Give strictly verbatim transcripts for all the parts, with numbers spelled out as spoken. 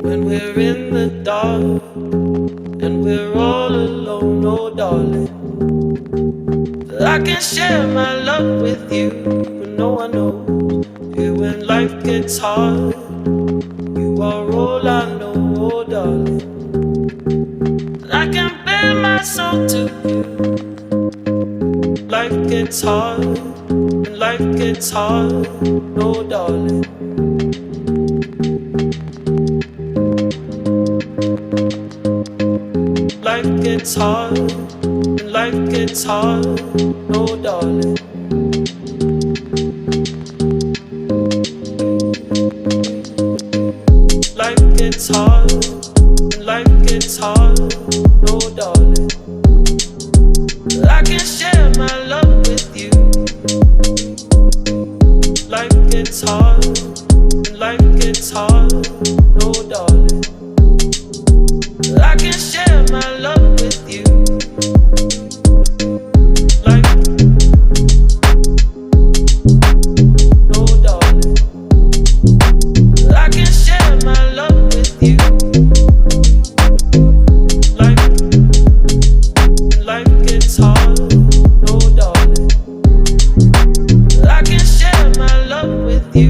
when we're in the dark and we're all alone, oh darling. I can share my love with you, but no one knows you when life gets hard. You are all I know, oh darling. I can bare my soul to you. Life gets hard, and life gets hard, oh darling. Life gets hard, and life gets hard, oh darling. Life gets hard, and life gets hard, oh darling. I can share my love with you. Life gets hard, and life gets hard, oh darling. I can share my love with you. Life, oh darling. I can share my love with you. Life, life gets hard, oh darling. I can share my love with you.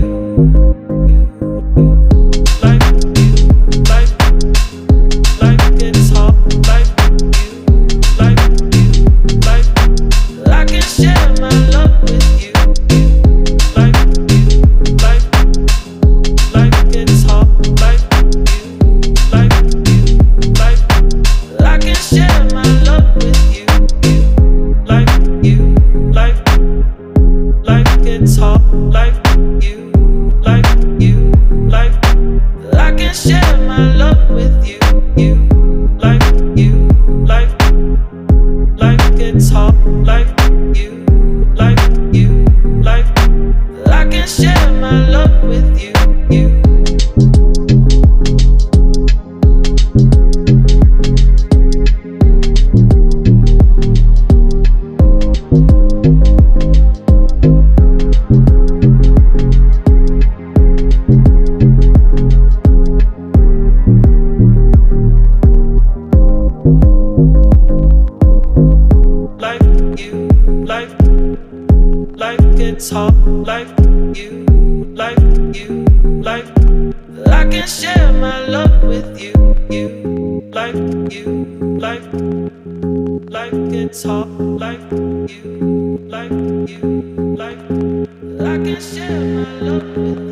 Life, life, life gets hard. Life, life, life. I can share my love with you. Life, life, life gets hard. Life, life, life. I can share my love with you. Like you, life, life gets hard. Like you, like you, life. I can share my love with you. You, like you, life, life gets hard. Like you, like you, life. I can share my love with you. You. Like you, life, life gets hard. Like you, like you, life. I can share my love with you. You, like you, life, life gets hard. Like you, like you, life. I can share my love with you.